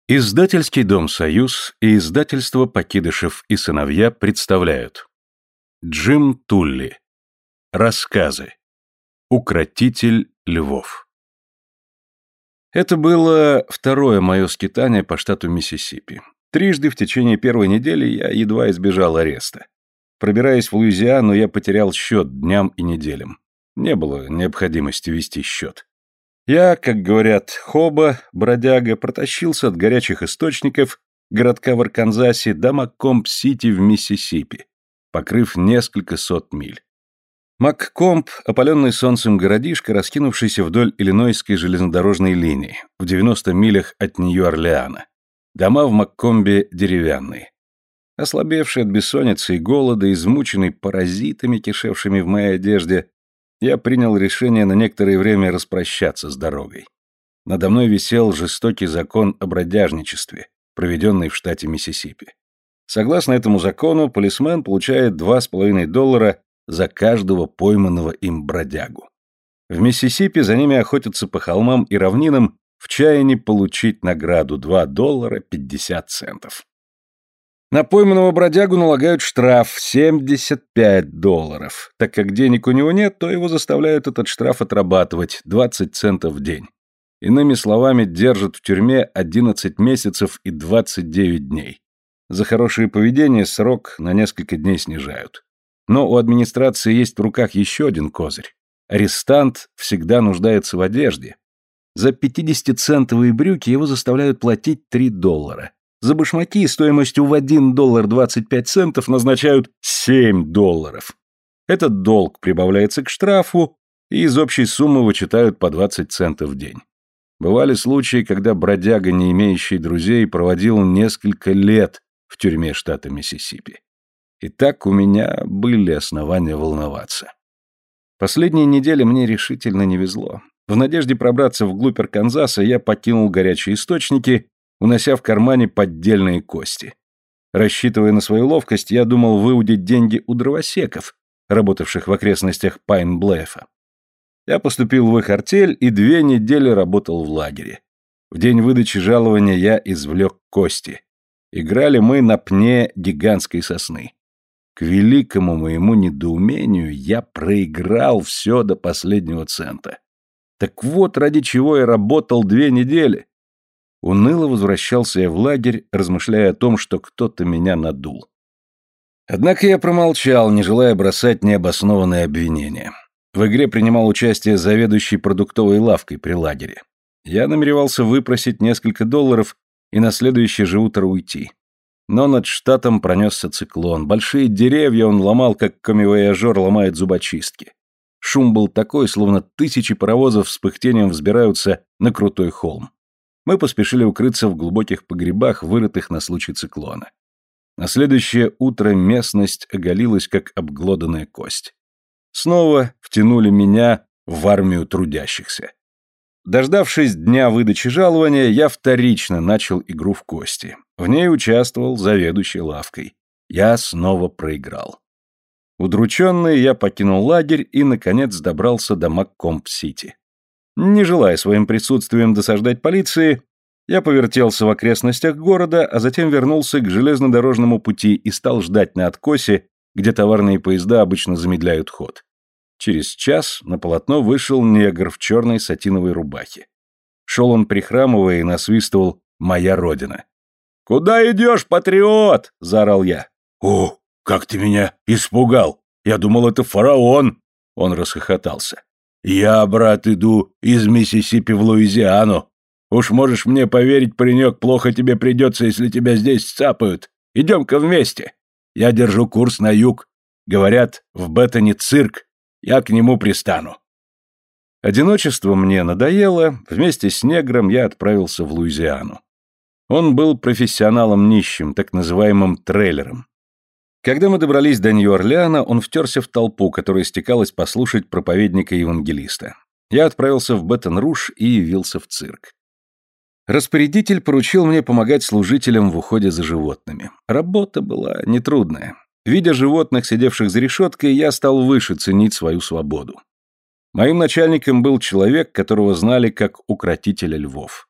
Издательский дом «Союз» и издательство «Покидышев и сыновья» представляют Джим Тулли. Рассказы. Укротитель львов. Это было второе мое скитание по штату Миссисипи. Трижды в течение первой недели я едва избежал ареста. Пробираясь в Луизиану, я потерял счет дням и неделям. Не было необходимости вести счет. Я, как говорят, хоба, бродяга, протащился от горячих источников городка в Арканзасе до Маккомб-Сити в Миссисипи, покрыв несколько сот миль. Маккомб – опаленный солнцем городишко, раскинувшийся вдоль Иллинойской железнодорожной линии, в 90 милях от Нью-Орлеана. Дома в Маккомбе деревянные. Ослабевший от бессонницы и голода, измученный паразитами, кишевшими в моей одежде, я принял решение на некоторое время распрощаться с дорогой. Надо мной висел жестокий закон о бродяжничестве, проведенный в штате Миссисипи. Согласно этому закону, полисмен получает $2,5 за каждого пойманного им бродягу. В Миссисипи за ними охотятся по холмам и равнинам в чаянии получить награду $2.50. На пойманного бродягу налагают штраф $75. Так как денег у него нет, то его заставляют этот штраф отрабатывать 20 центов в день. Иными словами, держат в тюрьме 11 месяцев и 29 дней. За хорошее поведение срок на несколько дней снижают. Но у администрации есть в руках еще один козырь. Арестант всегда нуждается в одежде. За 50-центовые брюки его заставляют платить $3. За башмаки стоимостью в $1.25 назначают $7. Этот долг прибавляется к штрафу, и из общей суммы вычитают по 20 центов в день. Бывали случаи, когда бродяга, не имеющий друзей, проводил несколько лет в тюрьме штата Миссисипи. Итак, у меня были основания волноваться. Последние недели мне решительно не везло. В надежде пробраться вглубь Арканзаса я покинул горячие источники, унося в кармане поддельные кости. Рассчитывая на свою ловкость, я думал выудить деньги у дровосеков, работавших в окрестностях Пайн-Блэфа. Я поступил в их артель и 2 недели работал в лагере. В день выдачи жалования я извлек кости. Играли мы на пне гигантской сосны. К великому моему недоумению я проиграл все до последнего цента. Так вот, ради чего я работал 2 недели. Уныло возвращался я в лагерь, размышляя о том, что кто-то меня надул. Однако я промолчал, не желая бросать необоснованные обвинения. В игре принимал участие заведующий продуктовой лавкой при лагере. Я намеревался выпросить несколько $, и на следующее же утро уйти. Но над штатом пронесся циклон. Большие деревья он ломал, как коммивояжер ломает зубочистки. Шум был такой, словно тысячи паровозов с пыхтением взбираются на крутой холм. Мы поспешили укрыться в глубоких погребах, вырытых на случай циклона. На следующее утро местность оголилась, как обглоданная кость. Снова втянули меня в армию трудящихся. Дождавшись дня выдачи жалования, я вторично начал игру в кости. В ней участвовал заведующий лавкой. Я снова проиграл. Удрученный, я покинул лагерь и, наконец, добрался до Маккомб-Сити. Не желая своим присутствием досаждать полиции, я повертелся в окрестностях города, а затем вернулся к железнодорожному пути и стал ждать на откосе, где товарные поезда обычно замедляют ход. Через час на полотно вышел негр в черной сатиновой рубахе. Шел он прихрамывая и насвистывал «Моя родина». «Куда идешь, патриот?» – заорал я. «О, как ты меня испугал! Я думал, это фараон!» Он расхохотался. «Я, брат, иду из Миссисипи в Луизиану. Уж можешь мне поверить, паренек, плохо тебе придется, если тебя здесь сцапают. Идем-ка вместе. Я держу курс на юг. Говорят, в Беттоне цирк. Я к нему пристану». Одиночество мне надоело. Вместе с негром я отправился в Луизиану. Он был профессионалом нищим, так называемым трейлером. Когда мы добрались до Нью-Орлеана, он втерся в толпу, которая стекалась послушать проповедника-евангелиста. Я отправился в Беттон-Руж и явился в цирк. Распорядитель поручил мне помогать служителям в уходе за животными. Работа была нетрудная. Видя животных, сидевших за решеткой, я стал выше ценить свою свободу. Моим начальником был человек, которого знали как укротителя львов.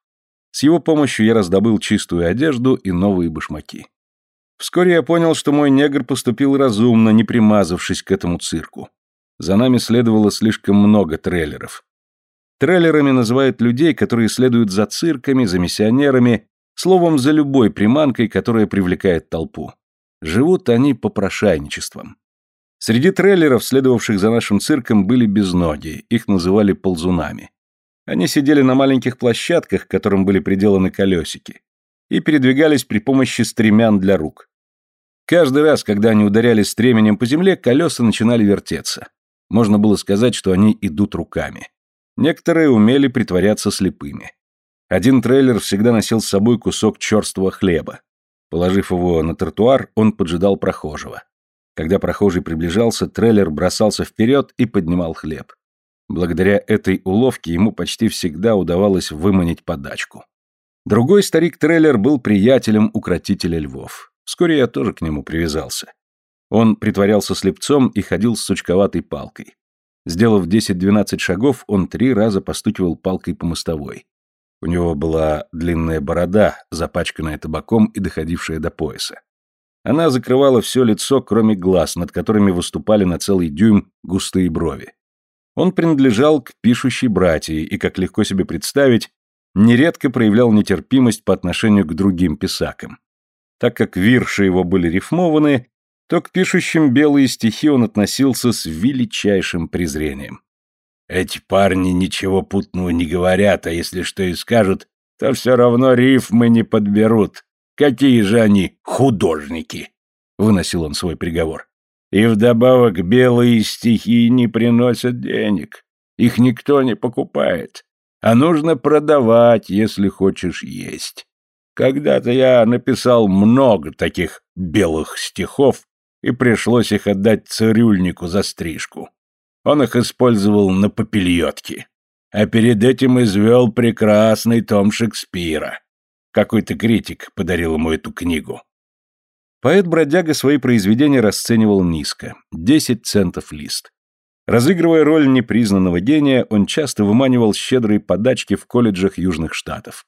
С его помощью я раздобыл чистую одежду и новые башмаки. Вскоре я понял, что мой негр поступил разумно, не примазавшись к этому цирку. За нами следовало слишком много трейлеров. Трейлерами называют людей, которые следуют за цирками, за миссионерами, словом, за любой приманкой, которая привлекает толпу. Живут они попрошайничеством. Среди трейлеров, следовавших за нашим цирком, были безногие, их называли ползунами. Они сидели на маленьких площадках, к которым были приделаны колесики, и передвигались при помощи стремян для рук. Каждый раз, когда они ударяли стременем по земле, колеса начинали вертеться. Можно было сказать, что они идут руками. Некоторые умели притворяться слепыми. Один трейлер всегда носил с собой кусок черствого хлеба. Положив его на тротуар, он поджидал прохожего. Когда прохожий приближался, трейлер бросался вперед и поднимал хлеб. Благодаря этой уловке ему почти всегда удавалось выманить подачку. Другой старик-трейлер был приятелем укротителя львов. Вскоре я тоже к нему привязался. Он притворялся слепцом и ходил с сучковатой палкой. Сделав 10-12 шагов, он 3 раза постукивал палкой по мостовой. У него была длинная борода, запачканная табаком и доходившая до пояса. Она закрывала все лицо, кроме глаз, над которыми выступали на целый дюйм густые брови. Он принадлежал к пишущей братии и, как легко себе представить, нередко проявлял нетерпимость по отношению к другим писакам. Так как вирши его были рифмованы, то к пишущим белые стихи он относился с величайшим презрением. «Эти парни ничего путного не говорят, а если что и скажут, то все равно рифмы не подберут. Какие же они художники!» — выносил он свой приговор. «И вдобавок белые стихи не приносят денег. Их никто не покупает. А нужно продавать, если хочешь есть. Когда-то я написал много таких белых стихов, и пришлось их отдать цирюльнику за стрижку. Он их использовал на попельотке. А перед этим извел прекрасный том Шекспира. Какой-то критик подарил ему эту книгу». Поэт-бродяга свои произведения расценивал низко – 10 центов лист. Разыгрывая роль непризнанного гения, он часто выманивал щедрые подачки в колледжах Южных Штатов.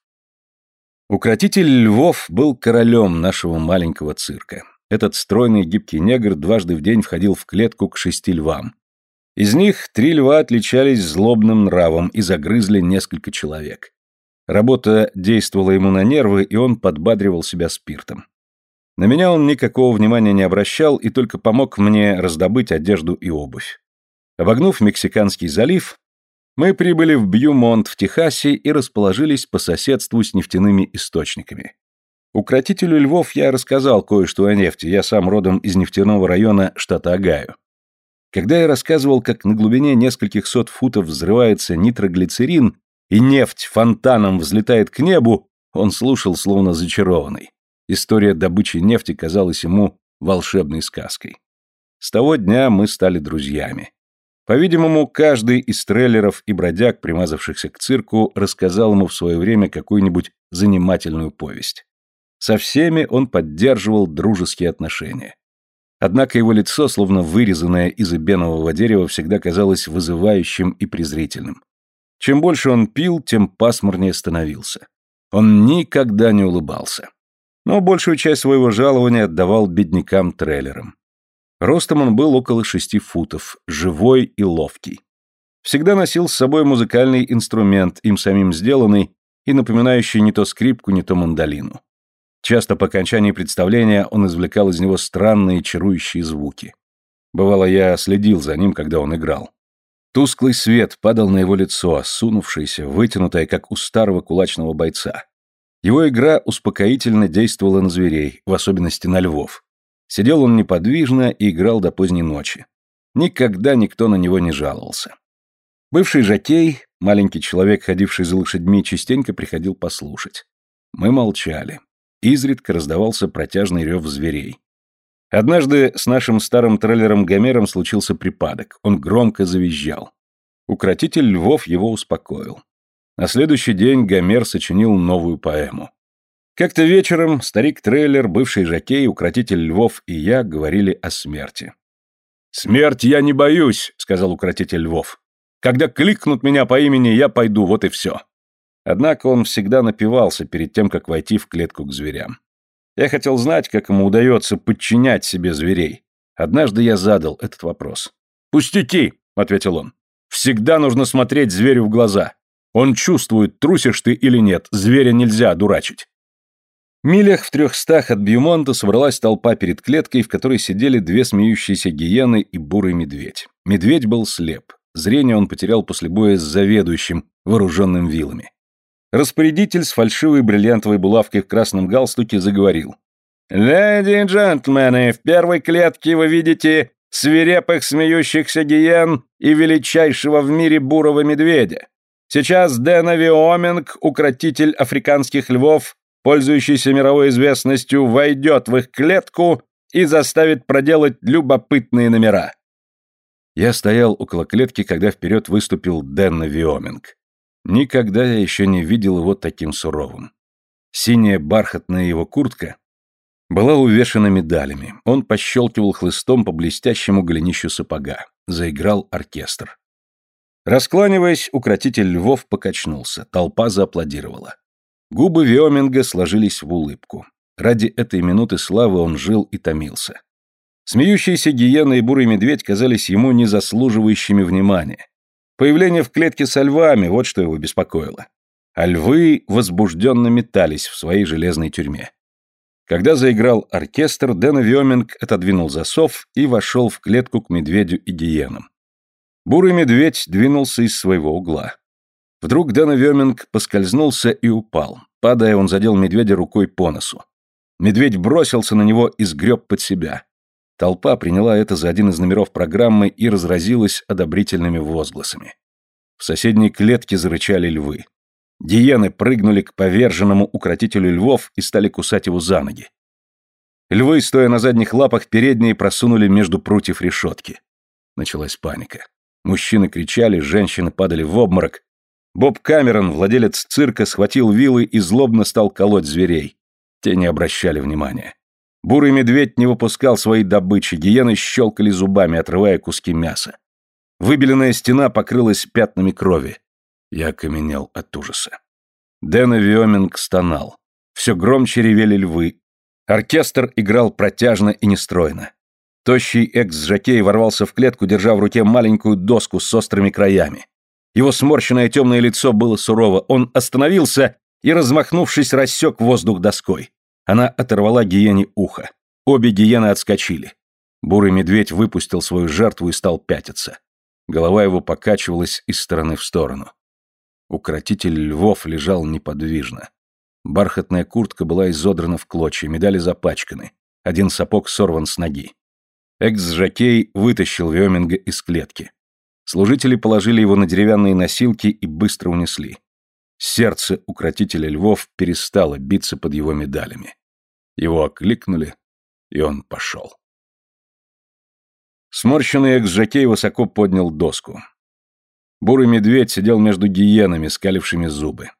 Укротитель львов был королем нашего маленького цирка. Этот стройный гибкий негр дважды в день входил в клетку к 6 львам. Из них 3 льва отличались злобным нравом и загрызли несколько человек. Работа действовала ему на нервы, и он подбадривал себя спиртом. На меня он никакого внимания не обращал и только помог мне раздобыть одежду и обувь. Обогнув Мексиканский залив, мы прибыли в Бьюмонт в Техасе и расположились по соседству с нефтяными источниками. Укротителю львов я рассказал кое-что о нефти, я сам родом из нефтяного района штата Огайо. Когда я рассказывал, как на глубине нескольких сот футов взрывается нитроглицерин и нефть фонтаном взлетает к небу, он слушал словно зачарованный. История добычи нефти казалась ему волшебной сказкой. С того дня мы стали друзьями. По-видимому, каждый из трейлеров и бродяг, примазавшихся к цирку, рассказал ему в свое время какую-нибудь занимательную повесть. Со всеми он поддерживал дружеские отношения. Однако его лицо, словно вырезанное из эбенового дерева, всегда казалось вызывающим и презрительным. Чем больше он пил, тем пасмурнее становился. Он никогда не улыбался. Но большую часть своего жалования отдавал беднякам-трейлерам. Ростом он был около 6 футов, живой и ловкий. Всегда носил с собой музыкальный инструмент, им самим сделанный и напоминающий не то скрипку, не то мандолину. Часто по окончании представления он извлекал из него странные чарующие звуки. Бывало, я следил за ним, когда он играл. Тусклый свет падал на его лицо, осунувшееся, вытянутое, как у старого кулачного бойца. Его игра успокоительно действовала на зверей, в особенности на львов. Сидел он неподвижно и играл до поздней ночи. Никогда никто на него не жаловался. Бывший жокей, маленький человек, ходивший за лошадьми, частенько приходил послушать. Мы молчали. Изредка раздавался протяжный рев зверей. Однажды с нашим старым трейлером Гомером случился припадок. Он громко завизжал. Укротитель львов его успокоил. На следующий день Гомер сочинил новую поэму. Как-то вечером старик-трейлер, бывший жокей, укротитель львов и я говорили о смерти. «Смерть я не боюсь», — сказал укротитель львов. «Когда кликнут меня по имени, я пойду, вот и все». Однако он всегда напивался перед тем, как войти в клетку к зверям. Я хотел знать, как ему удается подчинять себе зверей. Однажды я задал этот вопрос. «Пустяки!» — ответил он. «Всегда нужно смотреть зверю в глаза. Он чувствует, трусишь ты или нет, зверя нельзя одурачить». Милях в 300 от Бьюмонта собралась толпа перед клеткой, в которой сидели 2 смеющиеся гиены и бурый медведь. Медведь был слеп. Зрение он потерял после боя с заведующим, вооруженным вилами. Распорядитель с фальшивой бриллиантовой булавкой в красном галстуке заговорил. «Леди и джентльмены, в первой клетке вы видите свирепых смеющихся гиен и величайшего в мире бурого медведя. Сейчас Дэна Виоминг, укротитель африканских львов, пользующийся мировой известностью, войдет в их клетку и заставит проделать любопытные номера». Я стоял около клетки, когда вперед выступил Дэна Виоминг. Никогда я еще не видел его таким суровым. Синяя бархатная его куртка была увешана медалями. Он пощелкивал хлыстом по блестящему голенищу сапога. Заиграл оркестр. Раскланиваясь, укротитель львов покачнулся. Толпа зааплодировала. Губы Виоминга сложились в улыбку. Ради этой минуты славы он жил и томился. Смеющиеся гиены и бурый медведь казались ему незаслуживающими внимания. Появление в клетке со львами – вот что его беспокоило. А львы возбужденно метались в своей железной тюрьме. Когда заиграл оркестр, Дэна Виоминг отодвинул засов и вошел в клетку к медведю и гиенам. Бурый медведь двинулся из своего угла. Вдруг Дэна Виоминг поскользнулся и упал. Падая, он задел медведя рукой по носу. Медведь бросился на него и сгреб под себя. Толпа приняла это за один из номеров программы и разразилась одобрительными возгласами. В соседней клетке зарычали львы. Гиены прыгнули к поверженному укротителю львов и стали кусать его за ноги. Львы, стоя на задних лапах, передние просунули между прутьев решетки. Началась паника. Мужчины кричали, женщины падали в обморок. Боб Камерон, владелец цирка, схватил вилы и злобно стал колоть зверей. Те не обращали внимания. Бурый медведь не выпускал своей добычи, гиены щелкали зубами, отрывая куски мяса. Выбеленная стена покрылась пятнами крови. Я окаменел от ужаса. Дэна Виоминг стонал. Все громче ревели львы. Оркестр играл протяжно и нестройно. Тощий экс-жокей ворвался в клетку, держа в руке маленькую доску с острыми краями. Его сморщенное темное лицо было сурово. Он остановился и, размахнувшись, рассек воздух доской. Она оторвала гиене ухо. Обе гиены отскочили. Бурый медведь выпустил свою жертву и стал пятиться. Голова его покачивалась из стороны в сторону. Укротитель львов лежал неподвижно. Бархатная куртка была изодрана в клочья, медали запачканы. Один сапог сорван с ноги. Экс-жокей вытащил Виоминга из клетки. Служители положили его на деревянные носилки и быстро унесли. Сердце укротителя львов перестало биться под его медалями. Его окликнули, и он пошел. Сморщенный экс-жокей высоко поднял доску. Бурый медведь сидел между гиенами, скалившими зубы.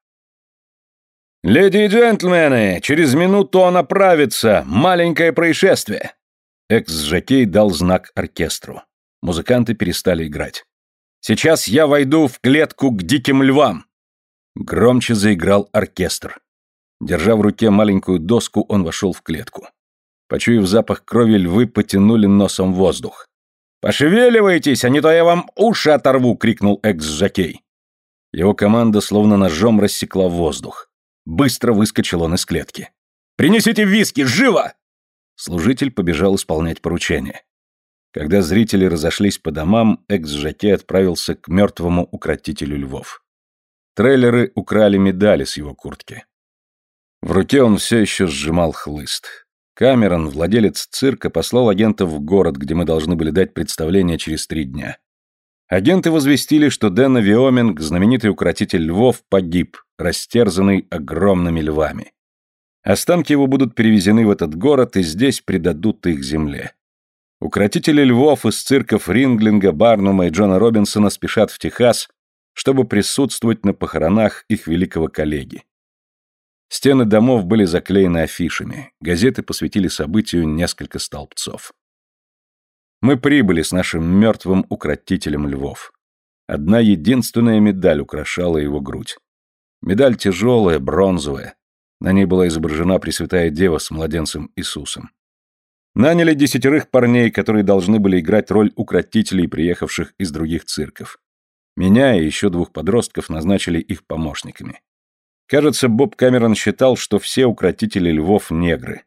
«Леди и джентльмены, через минуту он оправится! Маленькое происшествие!» Экс-жокей дал знак оркестру. Музыканты перестали играть. «Сейчас я войду в клетку к диким львам!» Громче заиграл оркестр. Держа в руке маленькую доску, он вошел в клетку. Почуяв запах крови, львы потянули носом воздух. «Пошевеливайтесь, а не то я вам уши оторву!» — крикнул экс-жокей. Его команда словно ножом рассекла воздух. Быстро выскочил он из клетки. «Принесите виски! Живо!» Служитель побежал исполнять поручение. Когда зрители разошлись по домам, экс-жокей отправился к мертвому укротителю львов. Трейлеры украли медали с его куртки. В руке он все еще сжимал хлыст. Камерон, владелец цирка, послал агентов в город, где мы должны были дать представление через 3 дня. Агенты возвестили, что Дэна Виоминг, знаменитый укротитель львов, погиб, растерзанный огромными львами. Останки его будут перевезены в этот город и здесь предадут их земле. Укротители львов из цирков Ринглинга, Барнума и Джона Робинсона спешат в Техас, чтобы присутствовать на похоронах их великого коллеги. Стены домов были заклеены афишами, газеты посвятили событию несколько столбцов. Мы прибыли с нашим мертвым укротителем львов. Одна единственная медаль украшала его грудь. Медаль тяжелая, бронзовая. На ней была изображена Пресвятая Дева с младенцем Иисусом. Наняли 10 парней, которые должны были играть роль укротителей, приехавших из других цирков. Меня и еще 2 подростков назначили их помощниками. Кажется, Боб Камерон считал, что все укротители львов — негры.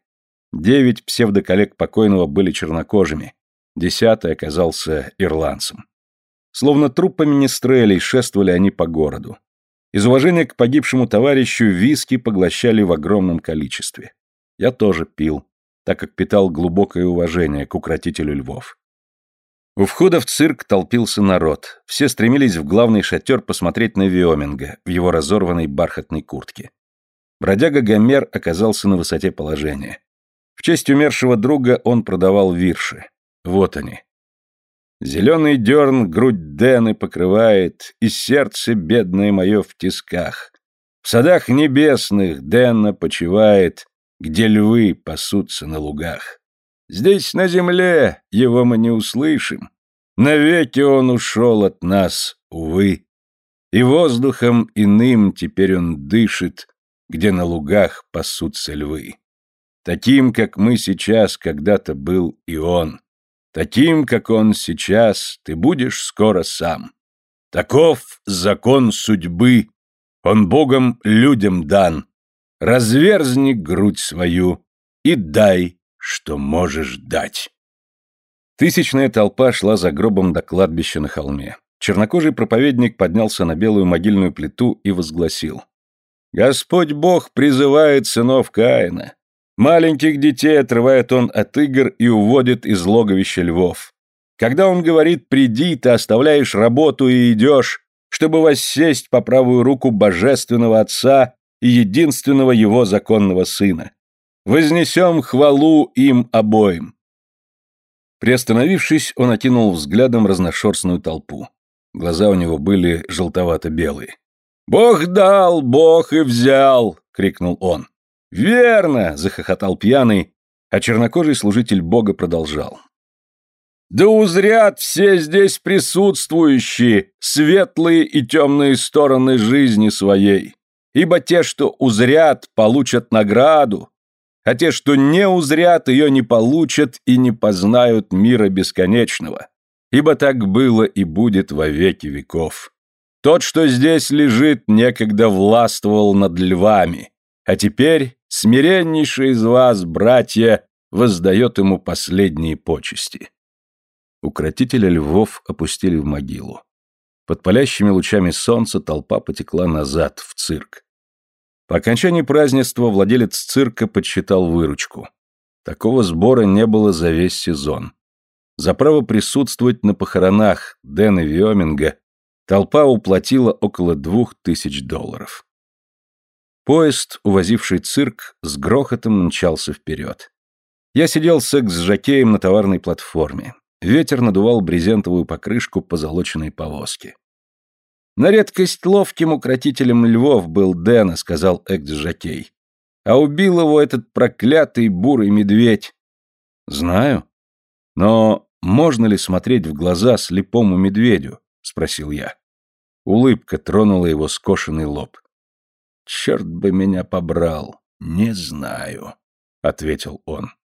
9 псевдоколлег покойного были чернокожими, 10-й оказался ирландцем. Словно труппа министрелей шествовали они по городу. Из уважения к погибшему товарищу виски поглощали в огромном количестве. Я тоже пил, так как питал глубокое уважение к укротителю львов. У входа в цирк толпился народ. Все стремились в главный шатер посмотреть на Виоминга в его разорванной бархатной куртке. Бродяга Гомер оказался на высоте положения. В честь умершего друга он продавал вирши. Вот они. «Зеленый дерн грудь Дэны покрывает, и сердце бедное мое в тисках. В садах небесных Дэнна почивает, где львы пасутся на лугах. Здесь, на земле, его мы не услышим. Навеки он ушел от нас, увы. И воздухом иным теперь он дышит, где на лугах пасутся львы. Таким, как мы сейчас, когда-то был и он. Таким, как он сейчас, ты будешь скоро сам. Таков закон судьбы, он Богом людям дан. Разверзни грудь свою и дай, что можешь дать». Тысячная толпа шла за гробом до кладбища на холме. Чернокожий проповедник поднялся на белую могильную плиту и возгласил: «Господь Бог призывает сынов Каина. Маленьких детей отрывает он от игр и уводит из логовища львов. Когда он говорит «приди», ты оставляешь работу и идешь, чтобы воссесть по правую руку божественного Отца и единственного его законного Сына. Вознесем хвалу им обоим». Приостановившись, он окинул взглядом разношерстную толпу. Глаза у него были желтовато-белые. «Бог дал, Бог и взял!» — крикнул он. «Верно!» — захохотал пьяный, а чернокожий служитель Бога продолжал. «Да узрят все здесь присутствующие светлые и темные стороны жизни своей, ибо те, что узрят, получат награду, а те, что не узрят, ее не получат и не познают мира бесконечного, ибо так было и будет во веки веков. Тот, что здесь лежит, некогда властвовал над львами, а теперь смиреннейший из вас, братья, воздает ему последние почести». Укротителя львов опустили в могилу. Под палящими лучами солнца толпа потекла назад, в цирк. По окончании празднества владелец цирка подсчитал выручку. Такого сбора не было за весь сезон. За право присутствовать на похоронах Дэна Виоминга толпа уплатила около $2000. Поезд, увозивший цирк, с грохотом мчался вперед. Я сидел с экс-жокеем на товарной платформе. Ветер надувал брезентовую покрышку позолоченной повозки. «На редкость ловким укротителем львов был Дэна», — сказал экс-жокей. «А убил его этот проклятый бурый медведь». «Знаю. Но можно ли смотреть в глаза слепому медведю?» — спросил я. Улыбка тронула его скошенный лоб. «Черт бы меня побрал, не знаю», — ответил он.